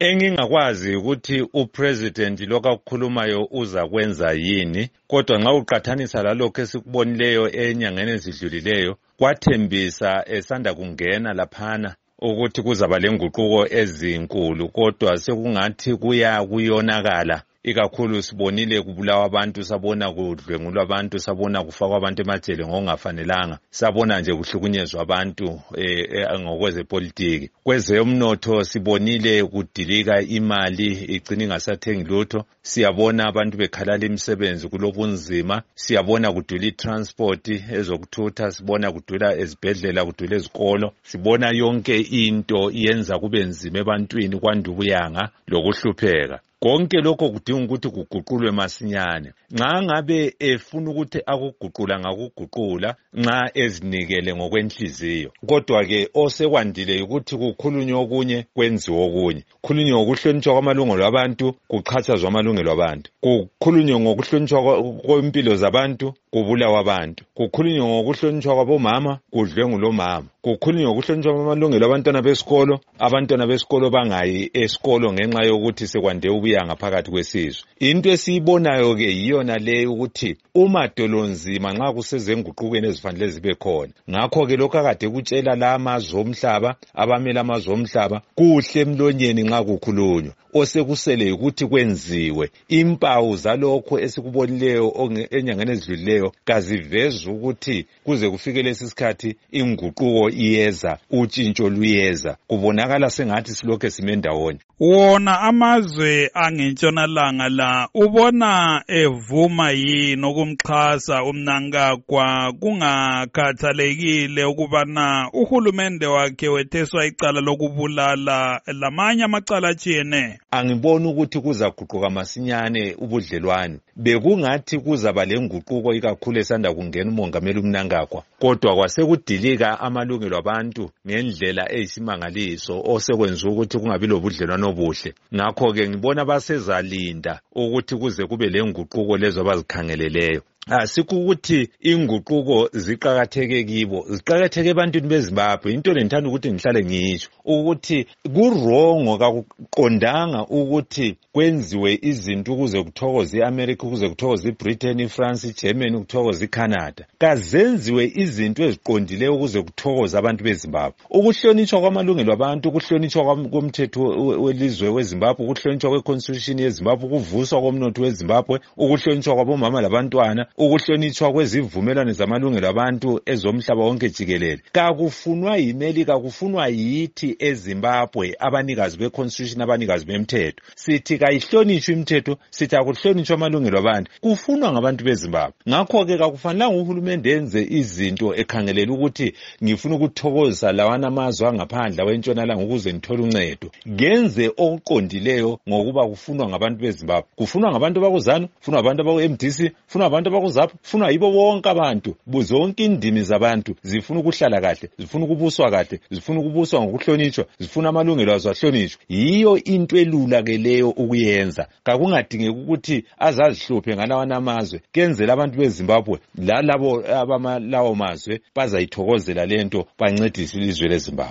Engingakwazi ukuthi upresident lokho akukhulumayo uza kwenza yini, kodwa nxa uqathanisa lalokho esikubonileyo enyangeni ezidlulileyo, kwathembisa esanda kungena laphana ukuthi kuzaba lenguquko ezinkulu, kodwa sekungathi kuyonakala. Ikakhulu sibonile kubulawa abantu, sabona kudlwengulwa abantu, sabona kufakwa abantu emajele ngokungafanelanga, sabona nje kuhlukunyezwa abantu ngokwezepolitiki. Kwezomnotho sibonile kudilika imali igcina ingasathengi lutho, siyabona abantu bekhalala imisebenzi kulobunzima, siyabona kudula itransport ezokuthutha, sibona kudula ezibhedlela, kudula ezikolo, sibona yonke into iyenza kube nzima ebantwini kwanda ubuyanga lokuhlupheka. Konke lokho kudinga ukuthi kuguqulwe masinyane. Nxa ngabe efuna ukuthi akuguqula ngakuguqula nxa ezinikele ngokwenhliziyo. Kodwa ke osekwandile ukuthi kukhulunywe okunye kwenziwe okunye. Kukhulunywe ngokuhlonitshwa kwamalungelo abantu, kuqhatshazwa amalungelo abantu. Kukhulunywe ngokuhlonitshwa kwempilo zabantu, kubulawa abantu. Kukhulunywe ngokuhlonitshwa kwabomama, kudlwengulwa omama. Kukhulunywe ngokuhlonitshwa kwamalungelo abantwana besikolo bangayi esikolo ngenxa yokuthi sekwande ubuyanga phakathi kwesizwe. Into esiyibonayo ke yiyona le ukuthi umadolonzima nxa kusezenguqukweni ezifanele zibe khona. Ngakho ke lokho akade kutshela la amazwe omhlaba, abamela amazwe omhlaba, kuhle emlonyeni nxa kukhulunywa. Osekusele ukuthi kwenziwe. Impawu zalokho esikubonileyo enyangeni ezidlulileyo kaziveza ukuthi kuze kufike lesi sikhathi inguquko iyeza, utshintsho luyeza. Kubonakala sengathi silokho sime ndawonye. Wona amazwe angentshonalanga la ubona evuma yini ukumxhasa uMnangagwa kungakhathalekile ukubana uhulumende wakhe wetheswa icala lokubulala lamanye amacala atshiyene? Angiboni ukuthi kuzaguquka masinyane ubudlelwane. Bekungathi kuzaba lenguquko ikakhulu esanda kungena umongameli uMnangagwa, kodwa kwasekudilika amalungelo abantu ngendlela eyisimangaliso osekwenza ukuthi kungabi lobudlelwane obuhle. Ngakho ke ngibona basezalinda ukuthi kuze kube lenguquko lezo abazikhangeleleyo. Asikho ukuthi inguquko ziqhakatheke kibo, ziqhakatheke ebantwini beZimbabwe. Into lengithanda ukuthi ngihlale ngisho ukuthi kurongo kakuqondanga ukuthi kwenziwe izinto ukuze kuthokoze iAmerica, ukuze kuthokoze iBritain, iFrance, iGermany, kuthokoze iCanada. Kazenziwe izinto eziqondileyo ukuze kuthokoze abantu beZimbabwe. Ukuhlonitshwa kwamalungelo abantu, ukuhlonitshwa komthetho welizwe weZimbabwe, ukuhlonitshwa kweConstitution yeZimbabwe, ukuvuswa komnotho weZimbabwe, ukuhlonitshwa kwabomama labantwana, ukuhlonitshwa kwezivumelwano zamalungelo abantu ezomhlaba wonke jikelele. Kakufunwa yiMelika, kufunwa yithi eZimbabwe abanikazi beConstitution, abanikazi bemthetho. Sithi kayihlonitshwe imithetho, sithi akuhlonitshwa amalungelo abantu. Kufunwa ngabantu beZimbabwe. Ngakho ke kakufanelanga uhulumende enze izinto ekhangelela ukuthi ngifuna ukuthokozisa lawana amazwe angaphandle wentshonalanga ukuze ngithole uncedo. Genze okuqondileyo ngokuba kufunwa ngabantu beZimbabwe. Kufunwa ngabantu bakuZANU, kufunwa ngabantu abakuMDC, kufunwa ngabantu abakuZAPU, kufunwa yibo bonke abantu. Zonke indimi zabantu zifuna ukuhlala kahle, zifuna ukubuswa kahle, zifuna ukubuswa ngokuhlonitshwa, zifuna amalungelo azo ahlonitshwe. Yiyo into elula ke leyo ukuyenza. Kakungadingeki ukuthi azazihluphe ngalawana amazwe. Kenzela abantu beZimbabwe lalabo abamalawo mazwe bazayithokozela lento bancedise ilizwe leZimbabwe.